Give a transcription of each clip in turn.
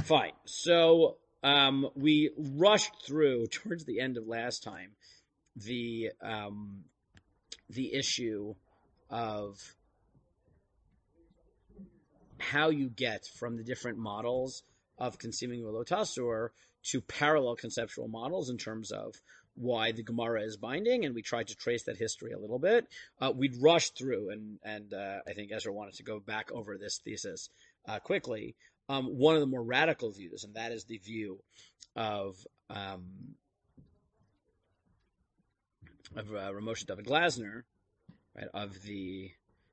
Fine. So we rushed through towards the end of last time the issue of how you get from the different models of conceiving Lo Tasur to parallel conceptual models in terms of why the Gemara is binding, and we tried to trace that history a little bit. We'd rushed through, and I think Ezra wanted to go back over this thesis quickly. One of the more radical views, and that is the view of Ramosha David Glasner, right, of the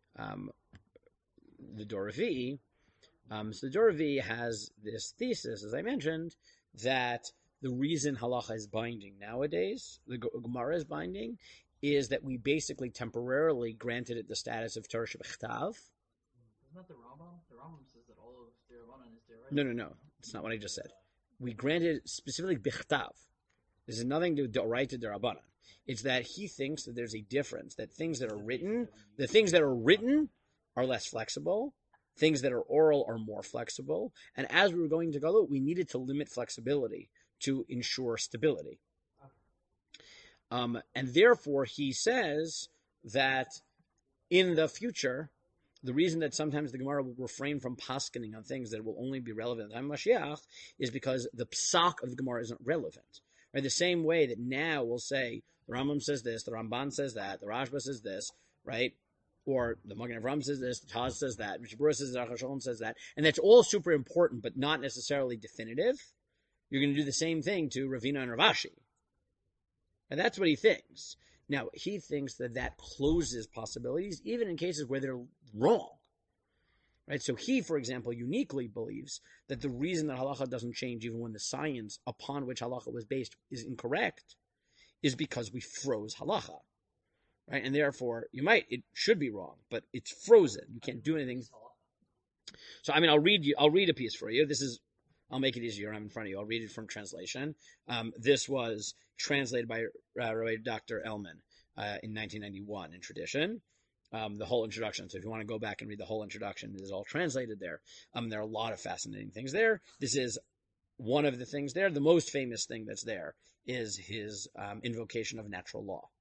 Dor Revi'i. So the Dor Revi'i has this thesis, as I mentioned, that the reason halacha is binding nowadays, the Gemara is binding, is that we basically temporarily granted it the status of Torah Shebechtav. Isn't that the Rambam? The Rambam says that all of Derabanan is No. Deraisa. No. It's not what I just said. We granted it specifically Bechtav. This has nothing to do with Doraita Derabanan. It's that he thinks that there's a difference, that things that are written, the things that are written are less flexible, things that are oral are more flexible, and as we were going to go, we needed to limit flexibility to ensure stability. And therefore, he says that in the future, the reason that sometimes the Gemara will refrain from paskening on things that will only be relevant at the time of Mashiach is because the psak of the Gemara isn't relevant. Right? The same way that now we'll say, the Rambam says this, the Ramban says that, the Rashba says this, right? Or the Magen Avraham says this, the Taz says that, Mishnah Berurah says that, Aruch HaShulchan says that, and that's all super important, but not necessarily definitive. You're going to do the same thing to Ravina and Rav Ashi. And that's what he thinks. Now, he thinks that that closes possibilities, even in cases where they're wrong. Right? So he, for example, uniquely believes that the reason that halacha doesn't change even when the science upon which halacha was based is incorrect is because we froze halacha. Right? And therefore, it should be wrong, but it's frozen. You can't do anything. So, I'll read a piece for you. I'll make it easier. I'm in front of you. I'll read it from translation. This was translated by Rabbi Dr. Elman in 1991 in Tradition. The whole introduction. So if you want to go back and read the whole introduction, it is all translated there. There are a lot of fascinating things there. This is one of the things there. The most famous thing that's there is his invocation of natural law.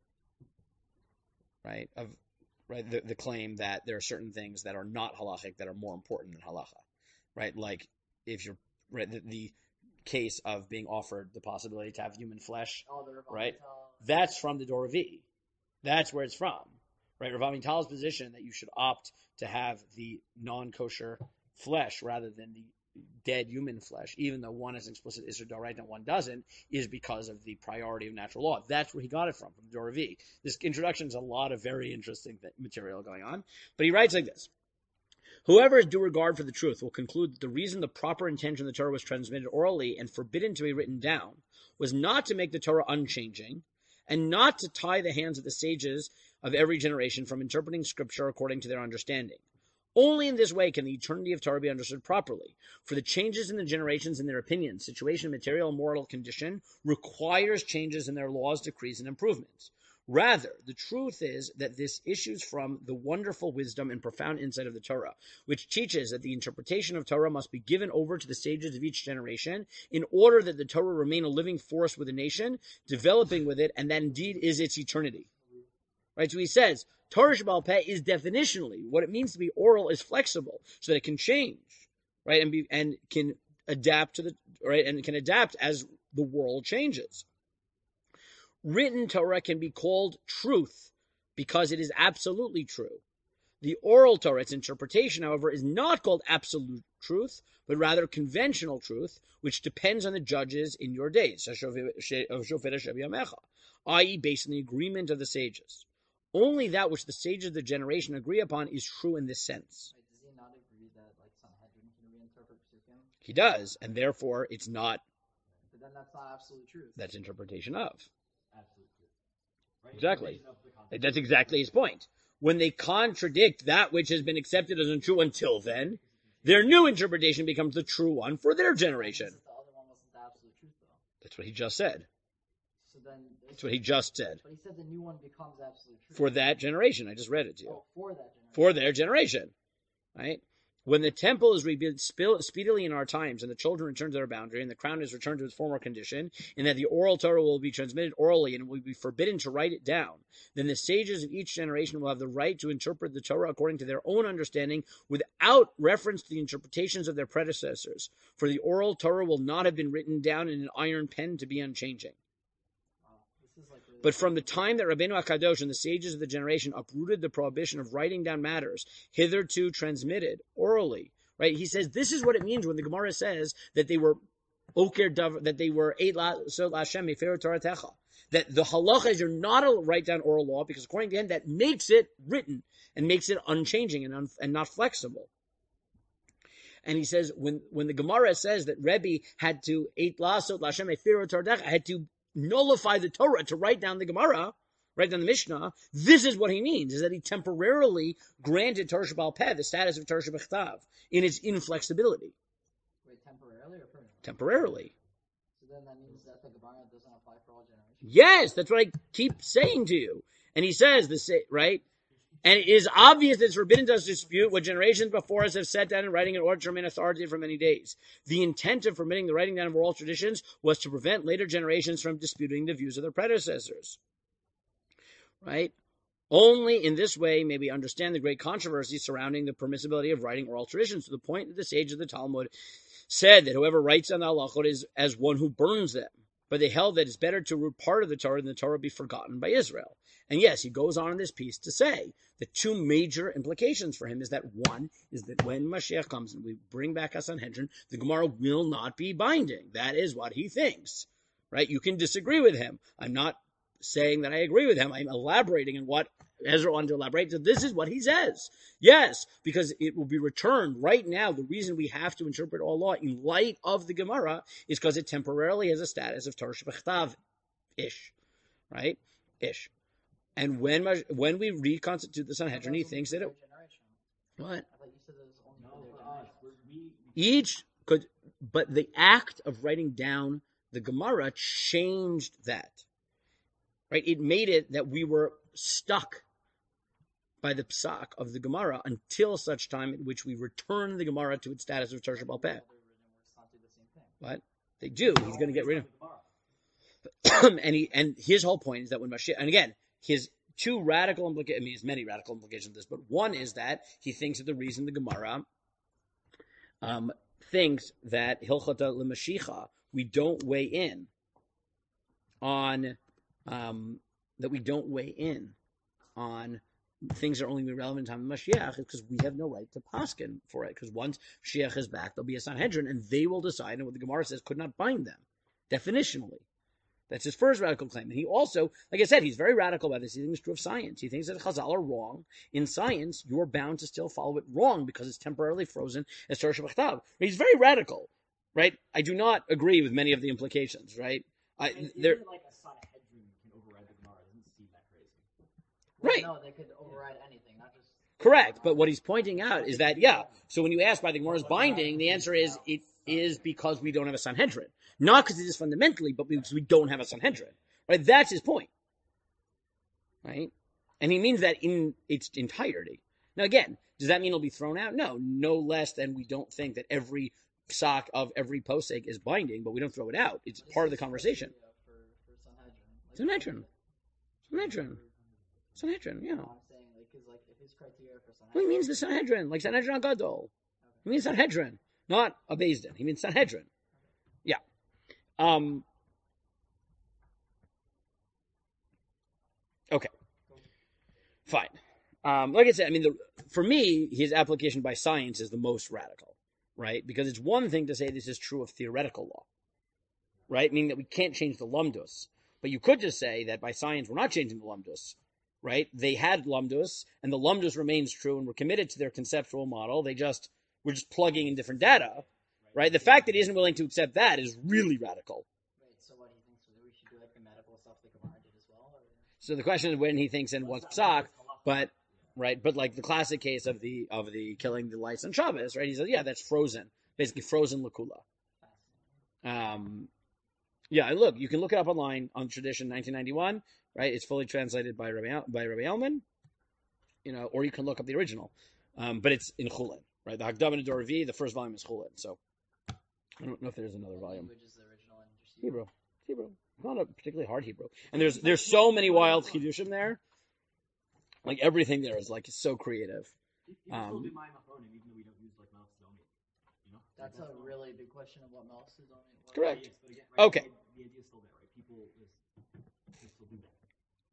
Right? The claim that there are certain things that are not halachic that are more important than halacha. Right? Like if you're the case of being offered the possibility to have human flesh, right? That's from the Dor Revi'i. That's where it's from. Right, Rav Amital's position that you should opt to have the non-kosher flesh rather than the dead human flesh, even though one is explicit Isser D'Oraita and one doesn't, is because of the priority of natural law. That's where he got it from the Dor Revi'i. This introduction is a lot of very interesting material going on. But he writes like this. Whoever has due regard for the truth will conclude that the reason the proper intention of the Torah was transmitted orally and forbidden to be written down was not to make the Torah unchanging and not to tie the hands of the sages of every generation from interpreting scripture according to their understanding. Only in this way can the eternity of Torah be understood properly, for the changes in the generations in their opinions, situation, material, and moral condition requires changes in their laws, decrees, and improvements. Rather, the truth is that this issues from the wonderful wisdom and profound insight of the Torah, which teaches that the interpretation of Torah must be given over to the sages of each generation in order that the Torah remain a living force with the nation, developing with it, and that indeed is its eternity. Right, so he says, Torah Shebaal Peh is definitionally, what it means to be oral is flexible, so that it can change, right, and can adapt to and can adapt as the world changes. Written Torah can be called truth because it is absolutely true. The oral Torah, its interpretation, however, is not called absolute truth, but rather conventional truth, which depends on the judges in your days, i.e., based on the agreement of the sages. Only that which the sages of the generation agree upon is true in this sense. Does he not agree that Sanhedrin can reinterpret Psukim? He does, and therefore it's not. But then that's not absolute truth. That's interpretation of. Absolute truth. Right? Exactly. That's exactly his point. When they contradict that which has been accepted as untrue until then, their new interpretation becomes the true one for their generation. The other one wasn't the absolute truth, though. That's what he just said. So then, That's what he just said. But he said the new one becomes absolute truth. For that generation. I just read it to you. Oh, for that generation. For their generation. Right? when the temple is rebuilt speedily in our times, and the children return to their boundary, and the crown is returned to its former condition, and that the oral Torah will be transmitted orally and will be forbidden to write it down, then the sages of each generation will have the right to interpret the Torah according to their own understanding without reference to the interpretations of their predecessors. For the oral Torah will not have been written down in an iron pen to be unchanging. But from the time that Rabbeinu HaKadosh and the sages of the generation uprooted the prohibition of writing down matters hitherto transmitted orally, right? He says this is what it means when the Gemara says that they were that they were eight so Hashem mefer Toratecha. That the halacha is you're not to write down oral law because according to him that makes it written and makes it unchanging and not flexible. And he says when the Gemara says that Rebbe had to had to nullify the Torah to write down the Gemara, write down the Mishnah, this is what he means, is that he temporarily granted Torah Sheba'al Peh the status of Torah Shebechtav in its inflexibility. Wait, temporarily or permanently? Temporarily. So then that means that the Gemara doesn't apply for all generations? Yes, that's what I keep saying to you. And he says, right? And it is obvious that it's forbidden to us to dispute what generations before us have set down in writing in order to remain authoritative for many days. The intent of permitting the writing down of oral traditions was to prevent later generations from disputing the views of their predecessors. Right? Only in this way may we understand the great controversy surrounding the permissibility of writing oral traditions, to the point that the sage of the Talmud said that whoever writes on the halachot is as one who burns them. But they held that it's better to root part of the Torah than the Torah be forgotten by Israel. And yes, he goes on in this piece to say the two major implications for him is that one is that when Mashiach comes and we bring back a Sanhedrin, the Gemara will not be binding. That is what he thinks, right? You can disagree with him. I'm not saying that I agree with him. I'm elaborating on what Ezra wanted to elaborate. So this is what he says. Yes, because it will be returned right now. The reason we have to interpret all law in light of the Gemara is because it temporarily has a status of Torah Shebechtav-ish, right? Ish. And when we reconstitute the Sanhedrin, he thinks that it... What? I thought you said that it was only for their generation. Each could... But the act of writing down the Gemara changed that. Right? It made it that we were stuck by the psak of the Gemara until such time in which we return the Gemara to its status of Torah Sheba'al Peh. What? They do. He's going to get rid of and his whole point is that when Mashiach... And again, his two radical implications... I mean, there's many radical implications of this, but one is that he thinks that the reason the Gemara thinks that Hilchata L'Mashicha, we don't weigh in on... that we don't weigh in on things that are only relevant in time of Mashiach is because we have no right to paskin for it. Because once Mashiach is back, there'll be a Sanhedrin, and they will decide, and what the Gemara says could not bind them, definitionally. That's his first radical claim. And he also, like I said, he's very radical about this. He thinks it's true of science. He thinks that Chazal are wrong. In science, you're bound to still follow it wrong because it's temporarily frozen as Torah Shebechtav. He's very radical, right? I do not agree with many of the implications, right? There. Right. No, they could override anything, not just... Correct. But what he's pointing out is that, yeah, so when you ask why the Gemara is binding, the answer is it is because we don't have a Sanhedrin. Not because it is fundamentally, but because we don't have a Sanhedrin. Right? That's his point. Right? And he means that in its entirety. Now again, does that mean it'll be thrown out? No. No less than we don't think that every psak of every posek is binding, but we don't throw it out. It's part of the conversation. For Sanhedrin. Sanhedrin, yeah. I'm saying, if his criteria for Sanhedrin... Well, he means the Sanhedrin, like Sanhedrin Agadol. He means Sanhedrin, not a Beis Din. He means Sanhedrin. Yeah. Okay. Fine. Like I said, I mean, for me, his application by science is the most radical, right? Because it's one thing to say this is true of theoretical law, right? Meaning that we can't change the lumdus. But you could just say that by science we're not changing the lumdus, right? They had lumdus, and the lumdus remains true, and we're committed to their conceptual model. We're just plugging in different data, right? The fact that he isn't willing to accept that is really radical. Right, so what do you think? So we should do like the medical stuff the Gemara did as well? Or? So the question is when he thinks in what's psak, but like the classic case of the killing the lights on Shabbos, right? He says, yeah, that's frozen, basically frozen lakula. Yeah, and look, you can look it up online on Tradition 1991, right? It's fully translated by Rabbi Elman, or you can look up the original, but it's in Chulin, right? The Hakdama to Dor V, the first volume is Chulin. So I don't know if there's another volume. Language is the original and just Hebrew. It's not a particularly hard Hebrew. And there's so many wild Chidushim there. Like everything there is like so creative. You can still do Mayim Achronim even though we don't use like Melech Zomim. You know? That's a really big question of what Melech is on it. Correct. Yes, but again, right, Okay. The idea is still there, right? People can still do that.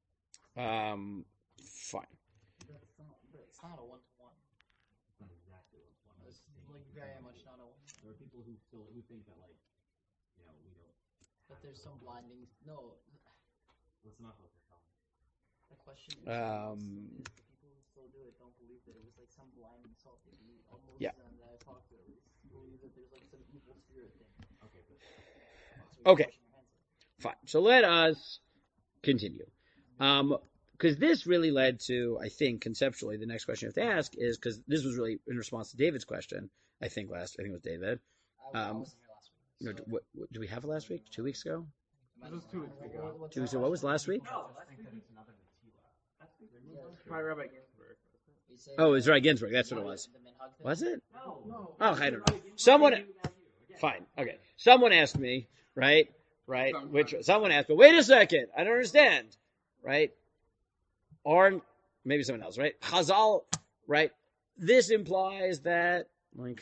Fine. It's not a one-to-one. It's not exactly what's one. It's like very much not a one. There are people who think that like, you know, we don't. But there's some blinding. No, What's not what they're telling? the question is, Um, is the people who still do it don't believe that it was like some blinding salty. Most Yeah. of them that I talked to at least believe that there's like some evil spirit thing. Okay, but So Okay. you're washing your hands of it. Fine. So let us continue. Because this really led to, I think, conceptually, the next question you have to ask is, because this was really in response to David's question, I think it was David. I Um, wasn't here last week. No, so- what, did we have it last week? 2 weeks ago? Am I- It was 2 weeks ago. what's 2 weeks the ago. What was last week? no, I think that it's another Natila. Probably Rabbi Ginsburg. You say Oh, it that- was right, Ginsburg. That's what it was. the minhag thing? Was it? No. Oh, I don't know. Someone, fine, okay. Someone asked me, right? Which someone asked, but wait a second, I don't understand, right? Or maybe someone else, right? Chazal, right? This implies that, like,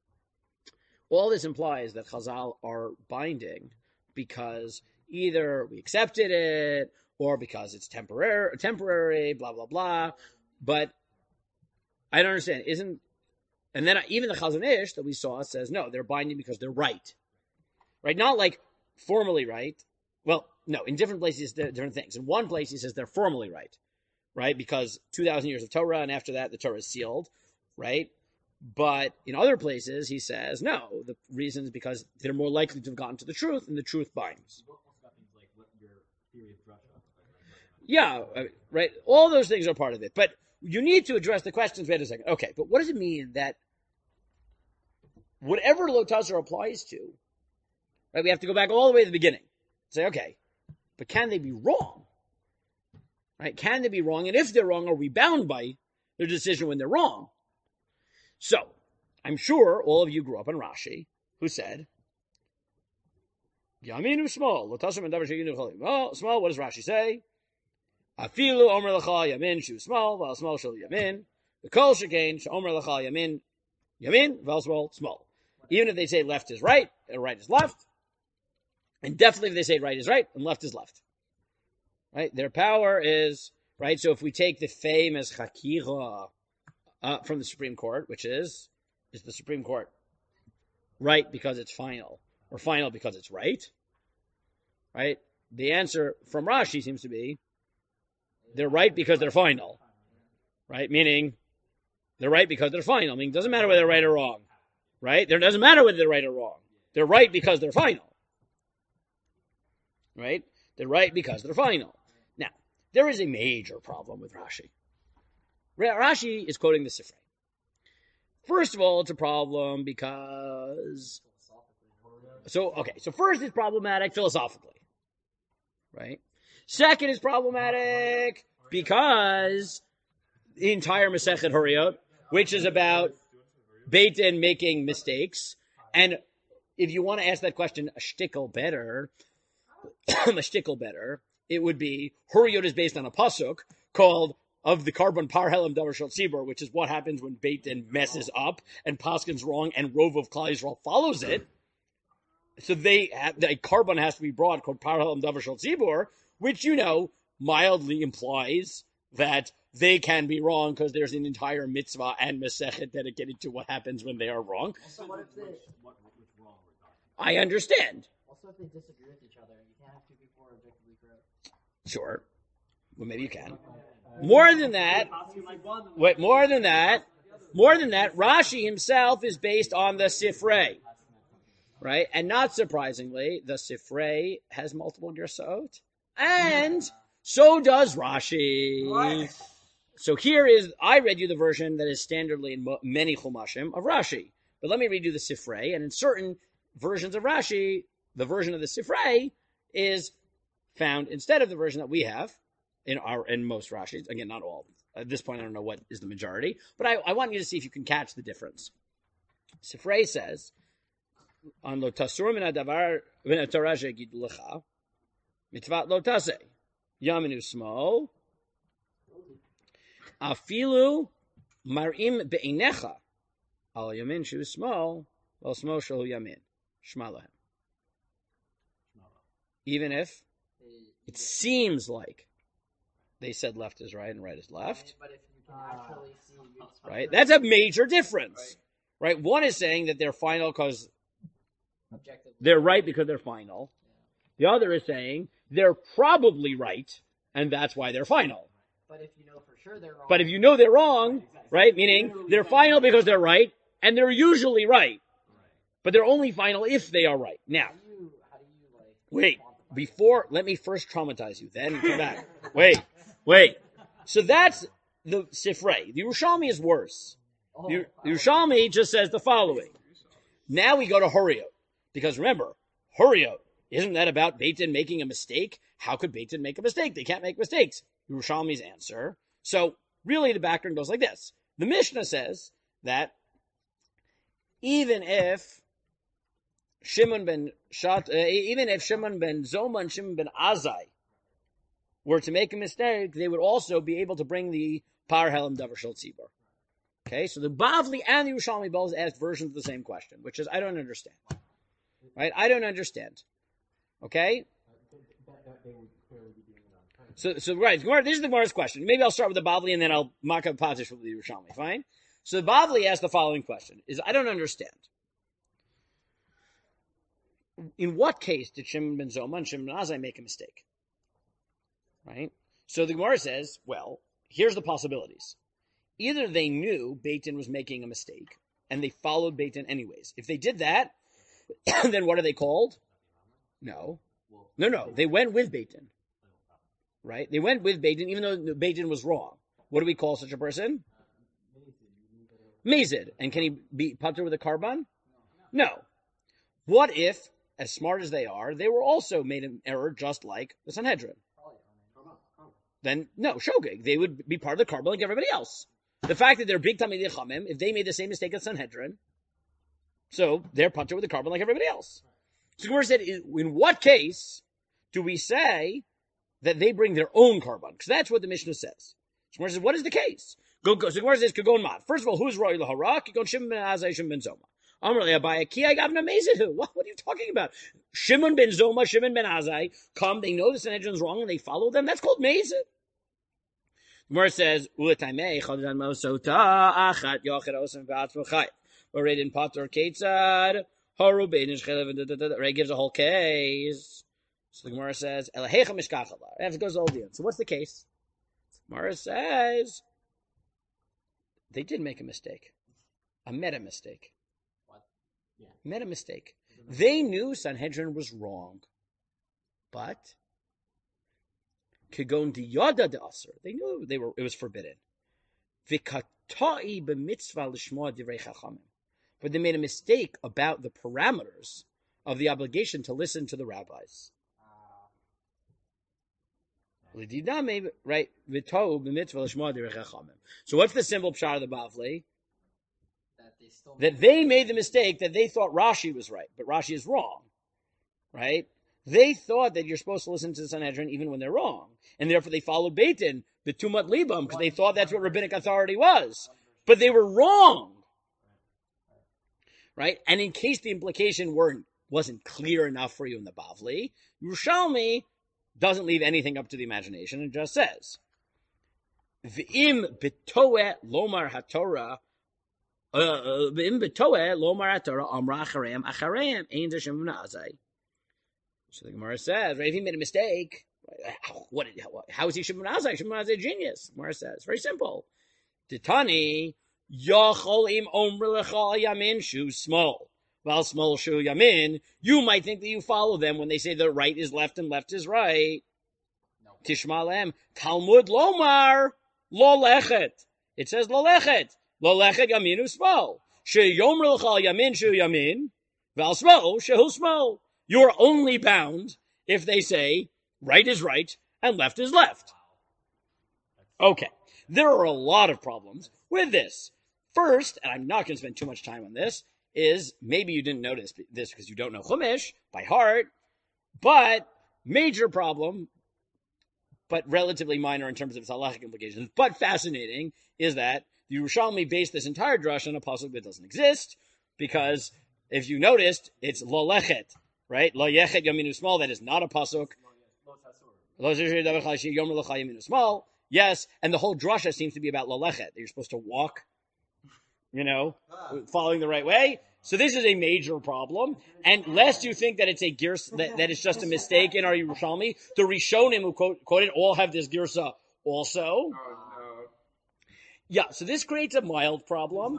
all this implies that Chazal are binding because either we accepted it or because it's temporary, blah blah blah. But I don't understand. And then even the Chazon Ish that we saw says no, they're binding because they're right, right? Not like formally right. Well, no, in different places, different things. In one place, he says they're formally right, right? Because 2,000 years of Torah, and after that, the Torah is sealed, right? But in other places, he says no. The reason is because they're more likely to have gotten to the truth, and the truth binds. What about things like what your theory of drasha? Yeah, right. All those things are part of it, but you need to address the questions. Wait a second. Okay, but what does it mean that whatever Lo Tazar applies to, right? We have to go back all the way to the beginning. Say, okay, but can they be wrong? Right? Can they be wrong? And if they're wrong, are we bound by their decision when they're wrong? So, I'm sure all of you grew up on Rashi, who said, Yaminu small, Lo Tazar Mendavar Sheginu Cholim. Well, small, what does Rashi say? Afilu Omer Lecha Yamin Shu Small, Val Small Shel Yamin. The Kol Shekain Omer Lecha Yamin Yamin, Val Small. Even if they say left is right, and right is left, and definitely if they say right is right, and left is left. Right? Their power is, right? So if we take the famous Chakira from the Supreme Court, which is the Supreme Court right because it's final, or final because it's right? Right? The answer from Rashi seems to be, they're right because they're final, right? Meaning, they're right because they're final. Meaning, it doesn't matter whether they're right or wrong, right? It doesn't matter whether they're right or wrong. They're right because they're final, right? They're right because they're final. Now, there is a major problem with Rashi. Rashi is quoting the Sifrei. First of all, it's a problem because... So first it's problematic philosophically, right? Second is problematic because the entire Masechet Huriyot, which is about Beit Din making mistakes, and if you want to ask that question a shtickle better, it would be Huriyot is based on a pasuk called of the carbon parhelim davar shel tzibur, which is what happens when Beit Din messes up and paskin's wrong, and Rov of Klal Yisrael follows it. So the carbon has to be brought called parhelim davar shel tzibur, which, mildly implies that they can be wrong because there's an entire mitzvah and mesechet dedicated to what happens when they are wrong. Also, what if they? Which wrong we're talking I understand. Also, if they disagree with each other, you can't have two people who are objectively correct. Sure. Well, maybe you can. More than that, Rashi himself is based on the Sifrei. Right? And not surprisingly, the Sifrei has multiple Gersot. And so does Rashi. What? So I read you the version that is standardly in many Chumashim of Rashi. But let me read you the Sifrei. And in certain versions of Rashi, the version of the Sifrei is found instead of the version that we have in most Rashis. Again, not all. At this point, I don't know what is the majority, but I want you to see if you can catch the difference. Sifrei says, on lo tasur min hadavar min haTorah shegid lecha, mitzvat lo taseh, yaminu small, afilu marim be'inecha, al yamin shu small, al small shu yamin, shma lahem. Even if it seems like they said left is right and right is left, But if you can actually see, right? That's a major difference, right? One is saying that they're final because objectively, they're right because they're final. The other is saying they're probably right, and that's why they're final. But if you know for sure they're wrong, But if you know they're wrong, right, meaning they're final because they're right, and they're usually right, but they're only final if they are right. Now, how do you like? wait, quantify before, let me first traumatize you, then come back. Wait. So that's the Sifrei. The Yerushalmi is worse. it? The Yerushalmi just says the following. Now we go to Hurriyot. Because remember, Hurriyot, isn't that about Beit Din making a mistake? How could Beit Din make a mistake? They can't make mistakes. Yerushalmi's answer. So really the background goes like this. The Mishnah says that even if Shimon ben Zoma and Shimon ben Azai were to make a mistake, they would also be able to bring the Par Helam Davar Shel Tzibor. Okay, so the Bavli and the Yerushalmi both asked versions of the same question, which is, I don't understand. Right? I don't understand. Okay? So right, this is the Gemara's question. Maybe I'll start with the Bavli and then I'll mock up Patish with the Yerushalmi. Fine? So the Bavli asked the following question, is I don't understand. In what case did Shimon ben Zoma and Shimon ben Azai make a mistake? Right? So the Gemara says, well, here's the possibilities. Either they knew Beit Din was making a mistake, and they followed Beit Din anyways. If they did that, then what are they called? No. They went with Beit Din. Right? They went with Beit Din, even though Beit Din was wrong. What do we call such a person? Mazid. And can he be patur with a karban? No. What if, as smart as they are, they were also made an error just like the Sanhedrin? Then, no, shogeg. They would be part of the karban like everybody else. The fact that they're big Talmidei Chachamim, if they made the same mistake as Sanhedrin, so they're patur with the karban like everybody else. So Gemara said, in what case do we say that they bring their own karban? Because that's what the Mishnah says. So Gemara says, what is the case? So Gemara says, Kagon Mat. First of all, who is Roy Lahara? Kagon Shimon ben Azai, Shimon ben Zoma. Amrli Abaya, Ki I gavna Mezid. What are you talking about? Shimon ben Zoma, Shimon ben Azai come, they know the Sanhedrin's wrong, and they follow them. That's called Mezid. Gemara says, Uletaimei, Chadadan Mosota, Achat, Yochid, Osam, Vatz, Machai. Or in Pater Ketzad, Haru, Beinish, Chelev, Ray gives a whole case. So the Gemara says, Elahecha Mishkachala. And it goes to all the end. So what's the case? Gemara says, they did make a mistake. A meta mistake. What? Yeah. Meta mistake. They knew Sanhedrin was wrong. But Kagon Diyada de Aser. They knew it was forbidden. Vikatai b'mitzvah l'shmoa divrei chachamim. But they made a mistake about the parameters of the obligation to listen to the rabbis. Right? So what's the simple pshat of the Bavli? That they made the mistake that they thought Rashi was right, but Rashi is wrong. Right? They thought that you're supposed to listen to the Sanhedrin even when they're wrong. And therefore they followed Beit Din, B'tumat Libam, because they thought that's what rabbinic authority was. But they were wrong. Right? And in case the implication wasn't clear enough for you in the Bavli, Yerushalmi doesn't leave anything up to the imagination and just says, V'im b'toeh lomar haTorah, v'im b'toeh lomar haTorah, amra achareim, ein ze Shimon ben Azai. So the Gemara says, right, if he made a mistake, how is he Shimon ben Azai? Shimon ben Azai genius. The Gemara says, very simple. Titani, Yachol im omr lecha yamin shu small. Val small shu yamin. You might think that you follow them when they say the right is left and left is right. No. Tishmalem. Talmud lomar lo lechet. It says lo lechet. Lo lechet yaminu small. She yomr lecha yamin shu yamin. Val small shu small. You're only bound if they say right is right and left is left. Okay. There are a lot of problems with this. First, and I'm not going to spend too much time on this, is maybe you didn't notice this because you don't know Chumash by heart, but major problem, but relatively minor in terms of its halachic implications, but fascinating, is that the Yerushalmi based this entire drush on a pasuk that doesn't exist, because if you noticed, it's lo lechet, right? Lo yechet yaminu small, that is not a pasuk. Yes, and the whole drasha seems to be about lo lechet, that you're supposed to walk, following the right way. So this is a major problem. And lest you think that it's a girsa, that it's just a mistake in our Yerushalmi, the Rishonim who quoted all have this girsa also. Yeah, so this creates a mild problem.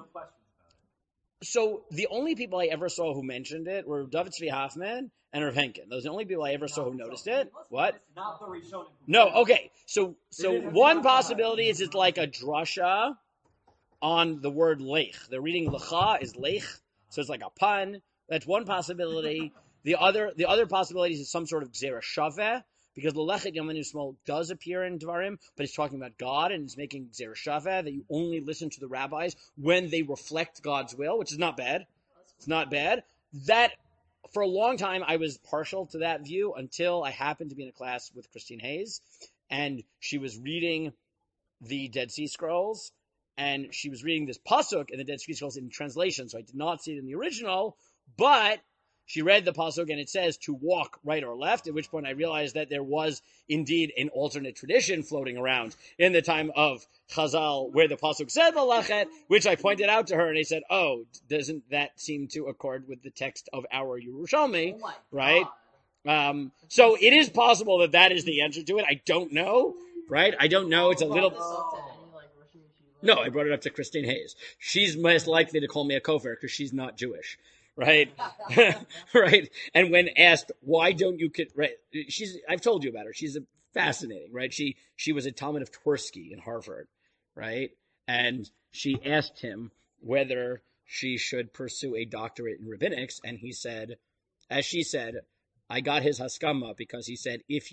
So the only people I ever saw who mentioned it were David Tzvi Hoffman and Rav Henkin. Those are the only people I ever saw who noticed it. What? Not the Rishonim. No, okay. So one possibility is it's like a drasha on the word lech. They're reading lecha is lech, so it's like a pun. That's one possibility. The other possibility is some sort of gzera shaveh, because l'lechet yamenu small does appear in Dvarim, but it's talking about God and it's making gzera shaveh, that you only listen to the rabbis when they reflect God's will, which is not bad. It's not bad. That, for a long time, I was partial to that view until I happened to be in a class with Christine Hayes, and she was reading the Dead Sea Scrolls, and she was reading this pasuk in the Dead Sea Scrolls in translation, so I did not see it in the original, but she read the pasuk and it says to walk right or left, at which point I realized that there was indeed an alternate tradition floating around in the time of Chazal where the pasuk said l'lachet, which I pointed out to her, and I said, oh, doesn't that seem to accord with the text of our Yerushalmi, right? So it is possible that is the answer to it. I don't know, right? I don't know. It's a little... No, I brought it up to Christine Hayes. She's most likely to call me a kofar because she's not Jewish, right? Right? And when asked, why don't you... Right? I've told you about her. She's fascinating, right? She was a Talmud of Tversky in Harvard, right? And she asked him whether she should pursue a doctorate in rabbinics, and he said, as she said, I got his haskama because he said, if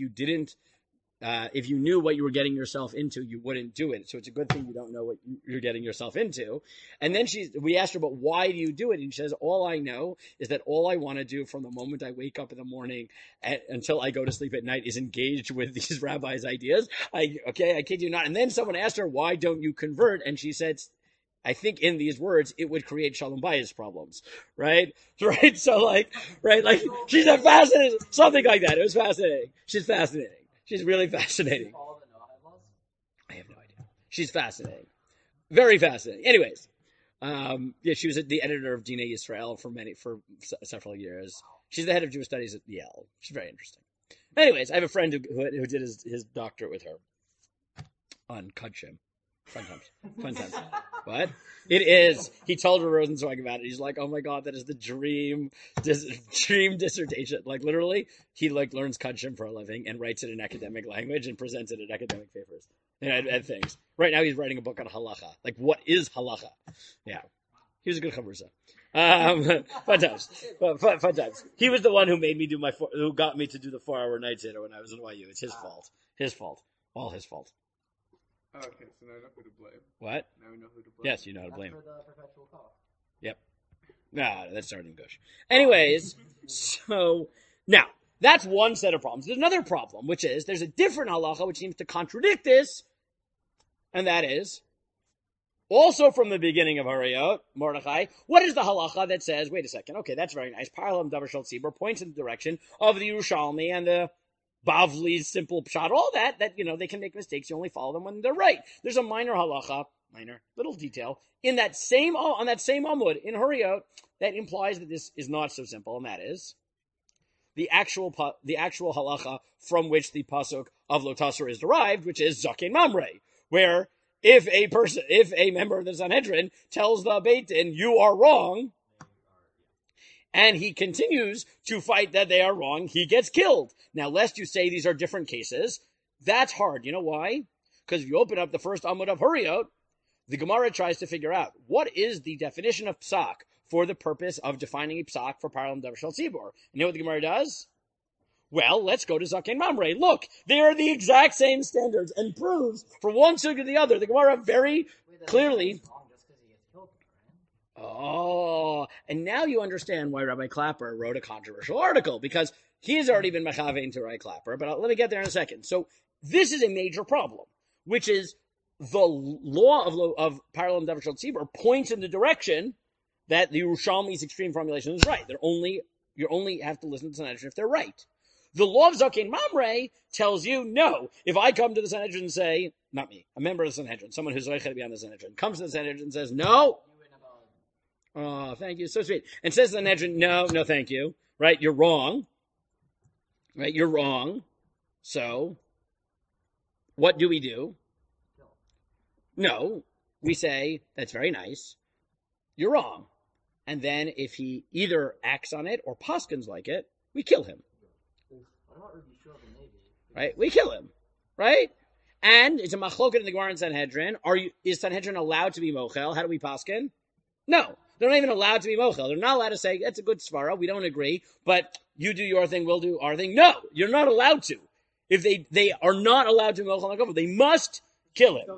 you knew what you were getting yourself into, you wouldn't do it. So it's a good thing you don't know what you're getting yourself into. And then we asked her, but why do you do it? And she says, all I know is that all I want to do from the moment I wake up in the morning until I go to sleep at night is engaged with these rabbis' ideas. I kid you not. And then someone asked her, why don't you convert? And she said, I think in these words, it would create shalom bayis problems, right? Right? So she's a fascinating, something like that. It was fascinating. She's fascinating. She's really fascinating. I have no idea. She's fascinating. Very fascinating. Anyways, she was the editor of Dinei Yisrael for several years. She's the head of Jewish studies at Yale. She's very interesting. Anyways, I have a friend who did his doctorate with her on Kudshim. Fun times. What? It is. He told Rosenzweig about it. He's like, oh my God, that is the dream dissertation. Like literally, he learns Kudshim for a living and writes it in academic language and presents it in academic papers and things. Right now he's writing a book on halacha. Like, what is halacha? Yeah. He was a good chavrusa. Fun times. He was the one who made me who got me to do the 4-hour night sitter when I was in YU. It's his fault. All his fault. Okay, so now I know who to blame. What? Now we know who to blame. Yes, you know how to blame. For the perpetual cough. Yep. That's starting gush. Anyways, so now that's one set of problems. There's another problem, which is there's a different halacha which seems to contradict this, and that is also from the beginning of Harayot, Mordechai. What is the halacha that says? Wait a second. Okay, that's very nice. Parlam Davar Shel Tzibur points in the direction of the Yerushalmi and the Bavli's simple pshat, all that they can make mistakes. You only follow them when they're right. There's a minor little detail on that same Amud in Huriyot that implies that this is not so simple, and that is the actual halacha from which the pasuk of Lotasar is derived, which is Zaken Mamre, where if a member of the Sanhedrin tells the Beit Din, you are wrong, and he continues to fight that they are wrong, he gets killed. Now, lest you say these are different cases, that's hard. You know why? Because if you open up the first Amud of Huriyot, the Gemara tries to figure out what is the definition of psak for the purpose of defining a psak for Parlam Davar Shel Tzibur. You know what the Gemara does? Well, let's go to Zaken Mamre. Look, they are the exact same standards, and proves from one side to the other. The Gemara very clearly. Wrong just because he gets killed, right? Oh, and now you understand why Rabbi Clapper wrote a controversial article, because he's already been mechavein to Rabbi Clapper, but let me get there in a second. So this is a major problem, which is the law of parallel Davar Shel Tzibur points in the direction that the Yerushalmi's extreme formulation is right. You only have to listen to the Sanhedrin if they're right. The law of Zaken Mamre tells you, no, if I come to the Sanhedrin and say, not me, a member of the Sanhedrin, someone who's Zoichet to be on the Sanhedrin, comes to the Sanhedrin and says, no. Oh, thank you, so sweet. And says to the Sanhedrin, no, thank you. Right, you're wrong. Right, you're wrong. So, what do we do? No, we say, that's very nice. You're wrong. And then if he either acts on it or paskins like it, we kill him. Right? We kill him. Right? And it's a machloket in the Gemara and Sanhedrin. Is Sanhedrin allowed to be mochel? How do we paskin? No. They're not even allowed to be mochel. They're not allowed to say, that's a good svara, we don't agree, but you do your thing, we'll do our thing. No, you're not allowed to. If they are not allowed to be mochel on the they must kill him.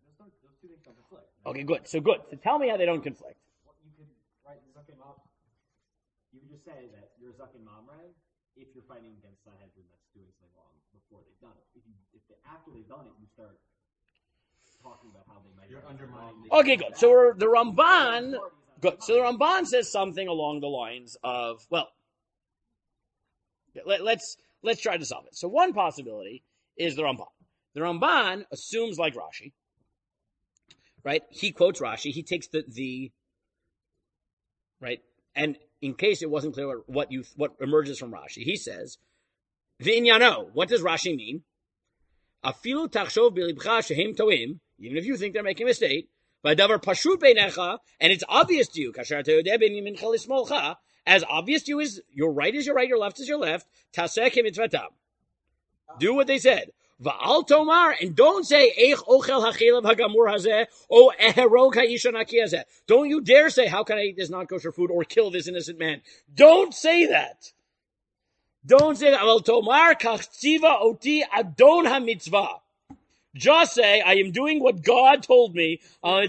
Okay, good. So tell me how they don't conflict. You could, right, you could just say that you're Zaken Mamre if you're fighting against Sanhedrin that's doing something wrong before they've done it. After they've done it, you start talking about how they might. You're undermining. Okay, good. So the Ramban, good. So the Ramban says something along the lines of, well, let's try to solve it. So one possibility is the Ramban. The Ramban assumes like Rashi. Right? He quotes Rashi. He takes the right, and in case it wasn't clear what emerges from Rashi, he says, "V'inyano." What does Rashi mean? Afilu tachshov b'libcha shehem toim. Even if you think they're making a mistake, v'davar pashut beinecha, and it's obvious to you. Kasher teodeh ben yamincha lismolcha. As obvious to you as your right is your right, your left is your left. Taseh kemitzvatam. Do what they said. Va'al tomar, and don't say, Eich ochel hachilav hagamur hazeh, o eherog ha'isha naki hazeh. Don't you dare say, how can I eat this non-kosher food or kill this innocent man? Don't say that. Don't say that. Va'al tomar kach tziva oti adon ha'mitzvah. Just say, I am doing what God told me, who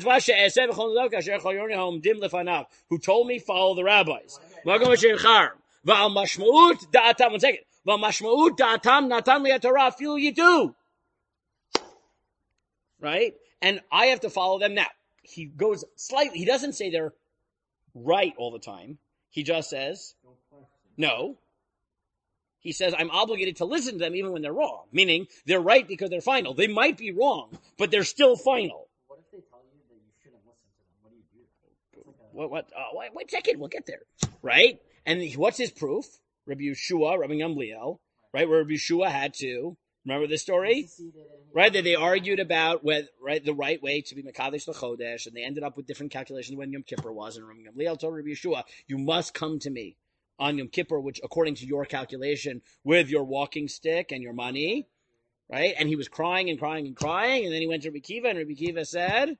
told me follow the rabbis. Va'al mashmu'ut da'atam, one second. V'mashma'ut da'atam natan li Torah feel you do. Right? And I have to follow them now. He goes slightly, he doesn't say they're right all the time. He just says, no. He says, I'm obligated to listen to them even when they're wrong. Meaning, they're right because they're final. They might be wrong, but they're still final. What if they tell you that you shouldn't listen to them? What do you do? Wait a second, we'll get there. Right? And what's his proof? Rabbi Yeshua, Rabbi Gamliel, right? Where Rabbi Yeshua had to, remember this story? Right? That they argued about the right way to be Mekadesh L'Chodesh, and they ended up with different calculations when Yom Kippur was, and Rabbi Gamliel told Rabbi Yeshua, you must come to me on Yom Kippur, which according to your calculation, with your walking stick and your money, right? And he was crying and crying and crying, and then he went to Rabbi Kiva, and Rabbi Kiva said,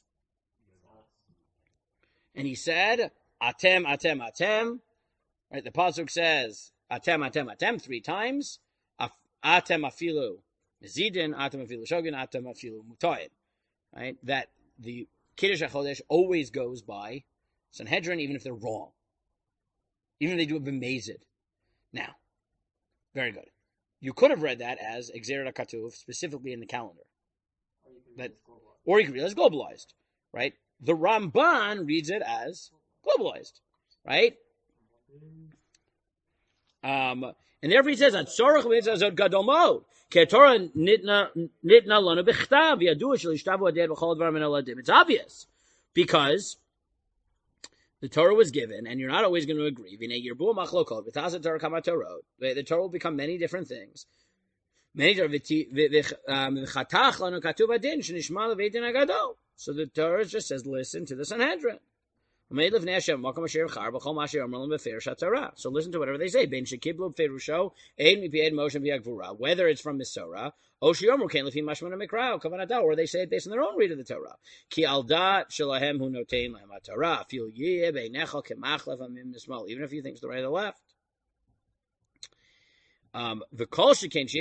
and he said, Atem, Atem, Atem. Right, the pasuk says "atem, atem, atem" 3 times. Atem afilu mezidin, atem afilu shogin, atem afilu mutayin. Right, that the Kiddush HaChodesh always goes by Sanhedrin, even if they're wrong, even if they do it b'mezid. Now, very good. You could have read that as Exeret HaKatuv, specifically in the calendar, or you could read it as globalized. Right, the Ramban reads it as globalized. Right. And therefore he says, "Atzorach mitzvah zot gadol mod, ki Torah nitna lanu b'chtav, yadu shel yishtavu aded b'chol dvarim min aladim." It's obvious because the Torah was given, and you're not always going to agree. V'nei yirbu machlokot v'tasa Torah kama Torah. The Torah will become many different things. Many v'chatach lanu katuv adin shenishma leveidin agadol. So the Torah just says, listen to the Sanhedrin. So listen to whatever they say. Whether it's from Misora, or they say it based on their own read of the Torah. Even if you think it's the right or the left. For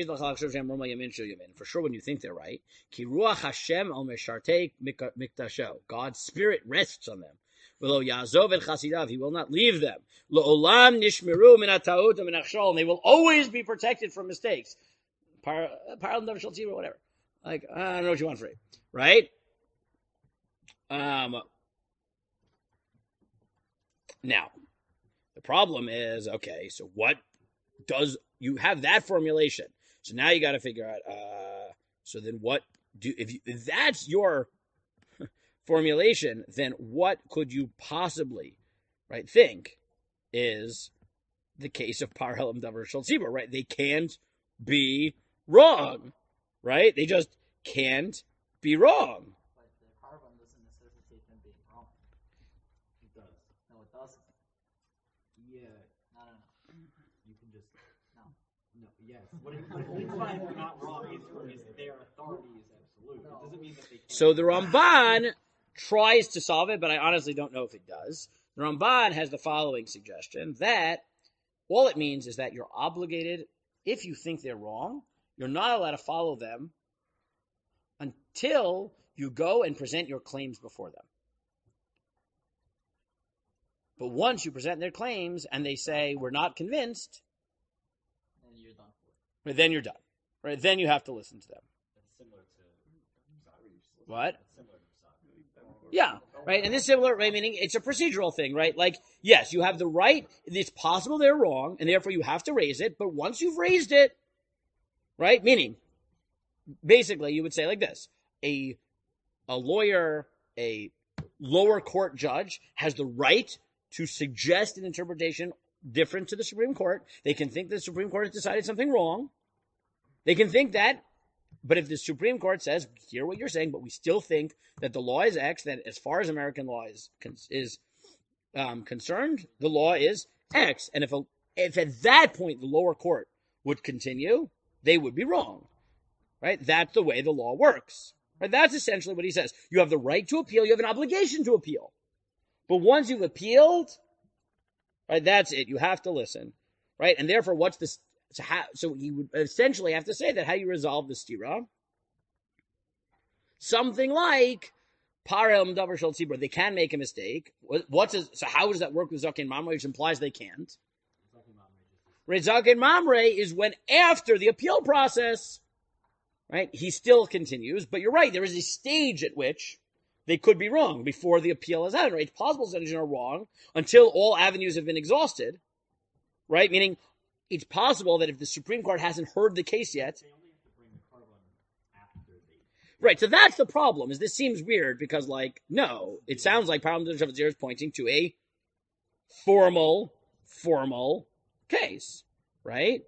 sure, when you think they're right, ki ruach Hashem al meshartei mikdasho. God's spirit rests on them. V'lo yazov et chasidav. He will not leave them. Lo'olam nishmeru min ha'ta'ut u'min ha'chshol. And they will always be protected from mistakes. Parallel never shall see or whatever. Like, I don't know what you want for it. Right? Now, the problem is, okay, so what does you have that formulation? So now you got to figure out. So then, what do if that's your formulation? Then what could you possibly, right, think is the case of Par Helam Davar Shel Tzibur? Right, they can't be wrong, right? They just can't be wrong. But the carbon doesn't necessitate them being wrong. It does. No, it doesn't. Yeah, No. you can just No. no. Yes. What it means by they're not wrong is their authority is absolute. It doesn't mean that they can't. So the Ramban tries to solve it, but I honestly don't know if it does. The Ramban has the following suggestion that all it means is that you're obligated, if you think they're wrong, you're not allowed to follow them until you go and present your claims before them. But once you present their claims and they say, we're not convinced, And you're done for. right, then you're done. Right? Then you have to listen to them. That's similar to What? That's similar to Psaki. Yeah, right. And this similar, right, meaning it's a procedural thing, right? Like, yes, you have the right. It's possible they're wrong, and therefore you have to raise it. But once you've raised it, right, meaning, basically, you would say like this: a lawyer, a lower court judge, has the right to suggest an interpretation different to the Supreme Court. They can think the Supreme Court has decided something wrong. They can think that. But if the Supreme Court says, hear what you're saying, but we still think that the law is X, that as far as American law is concerned, the law is X. And if at that point the lower court would continue, they would be wrong. Right? That's the way the law works. Right? That's essentially what he says. You have the right to appeal. You have an obligation to appeal. But once you've appealed, right, that's it. You have to listen. Right? And therefore, what's this? So he would essentially have to say that how you resolve the stira, something like Parem Davar Shel Tzibur. They can make a mistake. So how does that work with Zaken Mamre, which implies they can't? Right, Zaken Mamre is when after the appeal process, right, he still continues. But you're right, there is a stage at which they could be wrong before the appeal is out. Right, it's possible that are wrong until all avenues have been exhausted. Right, meaning. It's possible that if the Supreme Court hasn't heard the case yet, They only have to bring the carbon after they. right? So that's the problem. Is this seems weird because, like, no, it sounds like Parliament of Shavazir is pointing to a formal case, right?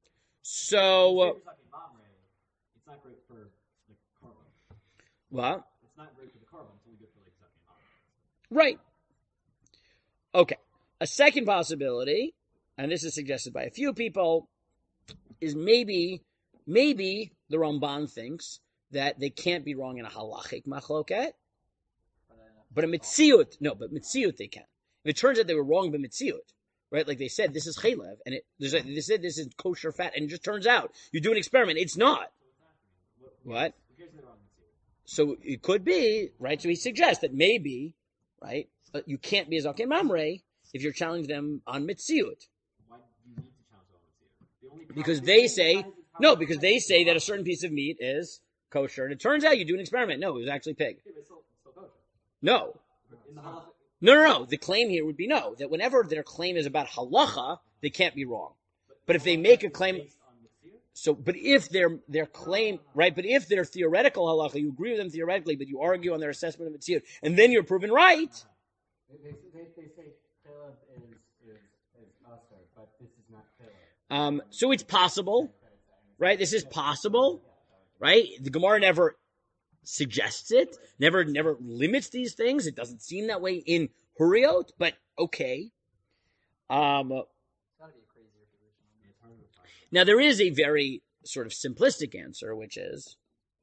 So, It's not great for the carbon. what? It's not great for the carbon. It's only good for like Zaken Mamre. Right. Okay. A second possibility, and this is suggested by a few people, is maybe the Ramban thinks that they can't be wrong in a halachic machloket, but a mitziut, but mitziut they can. If it turns out they were wrong by mitziut, right? Like they said, this is chaylev, and they said this is kosher fat, and it just turns out you do an experiment, it's not. What? Here's the wrong material. So it could be, right? So he suggests that maybe, right, you can't be a Zaken Mamre if you're challenging them on mitziut. Why do you need to challenge all material? The only Because problem they is say, that no, because they say that a certain piece of meat is kosher, and it turns out you do an experiment. No, it was actually pig. Yeah, but it's still kosher. No. In the halacha, No. The claim here would be no, that whenever their claim is about halacha, they can't be wrong. But if they make a claim, based on material, so, but if their claim, right, but if their theoretical halacha, you agree with them theoretically, but you argue on their assessment of mitziut, and then you're proven right, They say Caleb is usher, but this is not Caleb. so it's possible, right? This is possible, right? The Gemara never suggests it, never limits these things. It doesn't seem that way in Huriot, but okay. It's gotta be a crazier position. Now there is a very sort of simplistic answer, which is,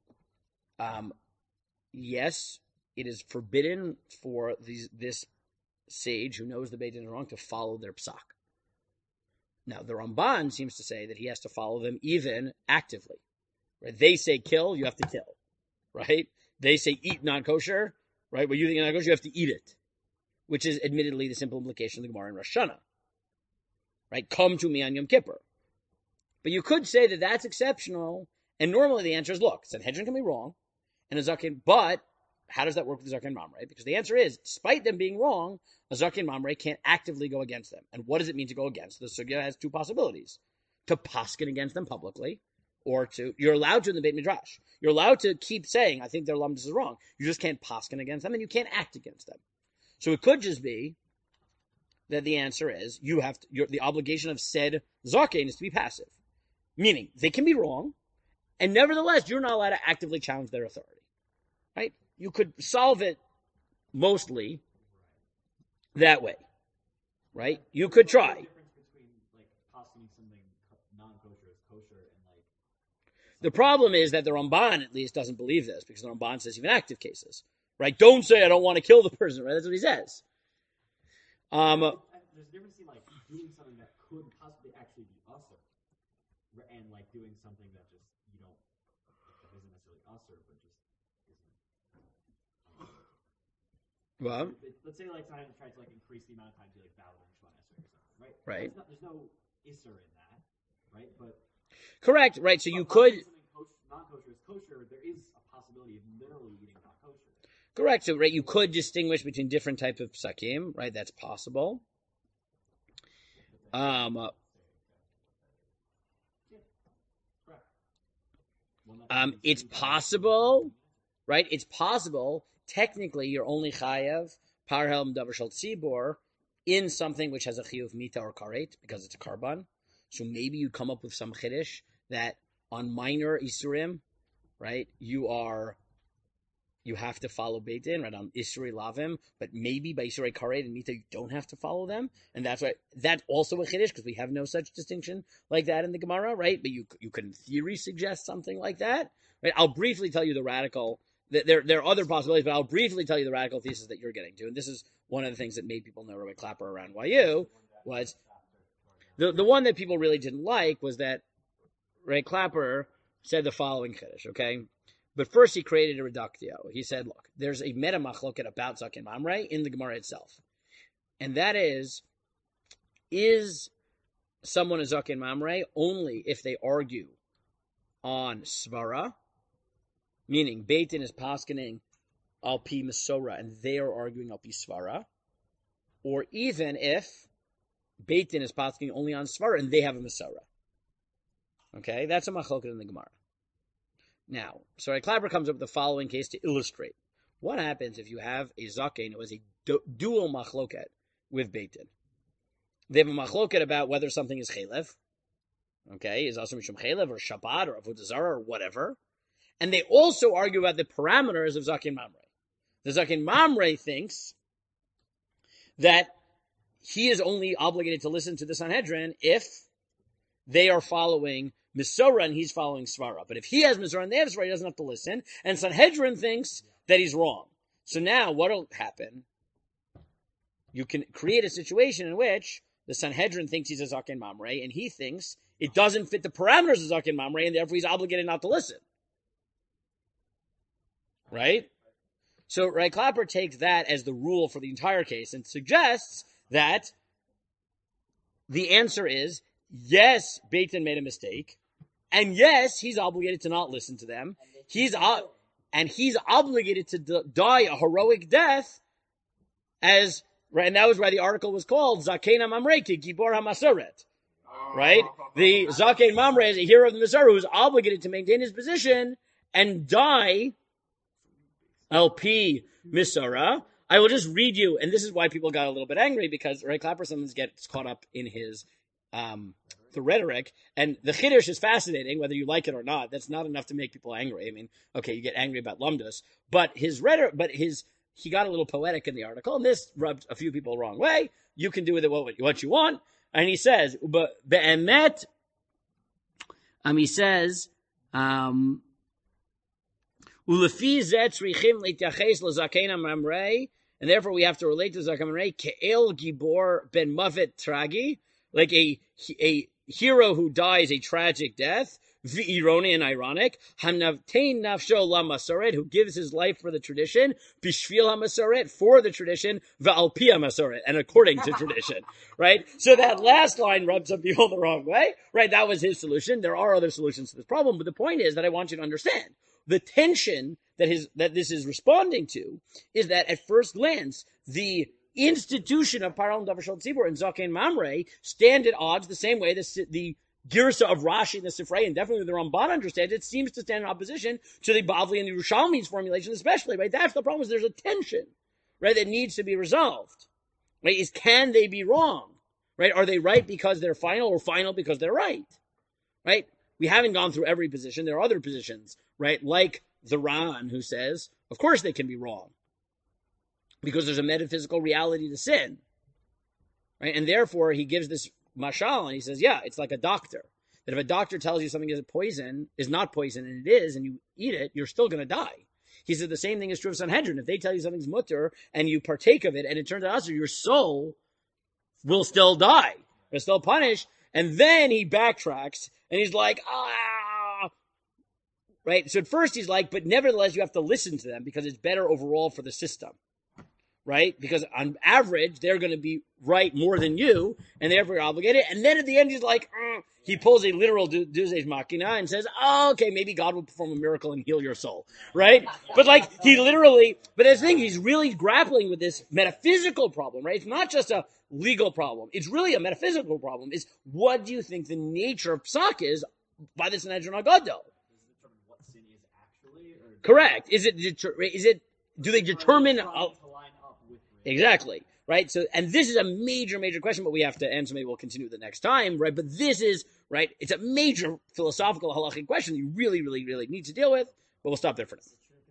yes, it is forbidden for this sage who knows the Beit Din is wrong to follow their psak. Now, the Ramban seems to say that he has to follow them even actively. Right? They say kill, you have to kill. Right? They say eat non-kosher. Right? What you think is non-kosher, you have to eat it. Which is admittedly the simple implication of the Gemara in Rosh Hashanah. Right? Come to me on Yom Kippur. But you could say that that's exceptional, and normally the answer is, look, Sanhedrin can be wrong, and a Zaken, but how does that work with the Zaken Mamre? Because the answer is, despite them being wrong, a Zaken Mamre can't actively go against them. And what does it mean to go against? The Sugya has two possibilities. To paskin against them publicly, or you're allowed to in the Beit Midrash. You're allowed to keep saying, I think their lumdus is wrong. You just can't paskin against them, and you can't act against them. So it could just be that the answer is, the obligation of said Zaken is to be passive. Meaning, they can be wrong, and nevertheless, you're not allowed to actively challenge their authority. Right? You could solve it mostly that way. Right? You could try. What's the difference between, like, possibly something non-kosher as kosher and, like... The problem is that the Ramban, at least, doesn't believe this, because the Ramban says even active cases. Right? Don't say I don't want to kill the person, right? That's what he says. There's a difference between, like, doing something that could possibly actually be usher, and, like, doing something that just, you don't, that isn't necessarily usher, but just isn't. Well, Let's say, like, someone tried to, like, increase the amount of time to, like, bow down Shema Esrei or something, right? Right. There's no isser in that, right? But correct, right? So you could... non-kosher is kosher, there is a possibility of literally eating non-kosher. Correct. So, right, you could distinguish between different types of psakim, right? That's possible. It's possible, right? It's possible. Technically, you're only chayav parhelm davar shel tzibor in something which has a chiyuv mita or karet because it's a karban. So maybe you come up with some chiddush that on minor isurim, right? You have to follow Beit Din, right, on Isuri Lavim, but maybe by Isuri Karet and Mita, you don't have to follow them. And that's why, that's also a Chiddush, because we have no such distinction like that in the Gemara, right? But you could in theory suggest something like that, right? I'll briefly tell you the radical, there are other possibilities, but I'll briefly tell you the radical thesis that you're getting to. And this is one of the things that made people know Rabbi Clapper around YU, was the one that people really didn't like was that Rabbi Clapper said the following Chiddush, okay? But first he created a reductio. He said, look, there's a meta machloket about Zaken Mamre in the Gemara itself. And that is someone a Zaken Mamre only if they argue on Svara, meaning Beit Din is paskening al pi Mesora and they are arguing al pi Svara, or even if Beit Din is paskening only on Svara and they have a Mesora. Okay, that's a machloket in the Gemara. Now, so a Clapper comes up with the following case to illustrate. What happens if you have a Zaken who has a dual machloket with Beit Din? They have a machloket about whether something is Chelev, okay, is also Mishum Chelev or Shabbat or Avodah Zarah or whatever, and they also argue about the parameters of Zaken Mamre. The Zaken Mamre thinks that he is only obligated to listen to the Sanhedrin if they are following Misora and he's following Svara. But if he has Misora and they have Svara, he doesn't have to listen. And Sanhedrin thinks that he's wrong. So now what will happen? You can create a situation in which the Sanhedrin thinks he's a Zaken Mamre and he thinks it doesn't fit the parameters of Zaken Mamre and therefore he's obligated not to listen. Right? So Ray Clapper takes that as the rule for the entire case and suggests that the answer is yes, Beit Din made a mistake. And yes, he's obligated to not listen to them. He's obligated to die a heroic death, and that was why the article was called Zaken Mamre ki Gibor HaMasoret. Right? The Zaken Mamre is a hero of the Masorah who is obligated to maintain his position and die LP Masorah. I will just read you, and this is why people got a little bit angry, because Ray Clapper sometimes gets caught up in his the rhetoric, and the Chiddush is fascinating, whether you like it or not. That's not enough to make people angry. I mean, okay, you get angry about Lumdus, but his rhetoric, he got a little poetic in the article, and this rubbed a few people the wrong way. You can do with it what you want. And he says, but be'emet, he says, ulefi zeh tzrichim lityaches lezaken mamrei, and therefore we have to relate to Zaken Mamre ke'el gibor ben mavet tragi, like a hero who dies a tragic death, v'ironi and ironic, hanavtein nafsho lamasoret, who gives his life for the tradition, bishvil hamasoret, for the tradition, v'alpi hamasoret, and according to tradition, right? So that last line rubs some people the wrong way, right? That was his solution. There are other solutions to this problem, but the point is that I want you to understand the tension that this is responding to is that at first glance, the institution of Paral and Davar Shel Tzibur and Zaken Mamre stand at odds the same way the Girsa of Rashi and the Sifrei, and definitely the Ramban understands it, seems to stand in opposition to the Bavli and the Yerushalmi's formulation especially, right? That's the problem, is there's a tension, right, that needs to be resolved, right? Can they be wrong, right? Are they right because they're final or final because they're right, right? We haven't gone through every position. There are other positions, right? Like the Ran, who says, of course they can be wrong, because there's a metaphysical reality to sin, right? And therefore, he gives this mashal, and he says, yeah, it's like a doctor. That if a doctor tells you something is not poison, and it is, and you eat it, you're still going to die. He said the same thing is true of Sanhedrin. If they tell you something's mutter, and you partake of it, and it turns out also your soul will still die. You're still punished. And then he backtracks, and he's like, right? So at first he's like, but nevertheless, you have to listen to them, because it's better overall for the system. Right? Because on average, they're going to be right more than you, and therefore you're obligated. And then at the end, he's like, he pulls a literal Deus Machina and says, oh, okay, maybe God will perform a miracle and heal your soul. Right? But like, but the thing, he's really grappling with this metaphysical problem, right? It's not just a legal problem. It's really a metaphysical problem. Is what do you think the nature of Psak is by the Sanhedrin Agadol? Does it determine what sin is actually? Or Correct. Do they determine... Exactly, right? So, and this is a major, major question, but we have to answer. Maybe we'll continue the next time, right? But this is, right, it's a major philosophical halachic question you really, really, really need to deal with, but we'll stop there for now.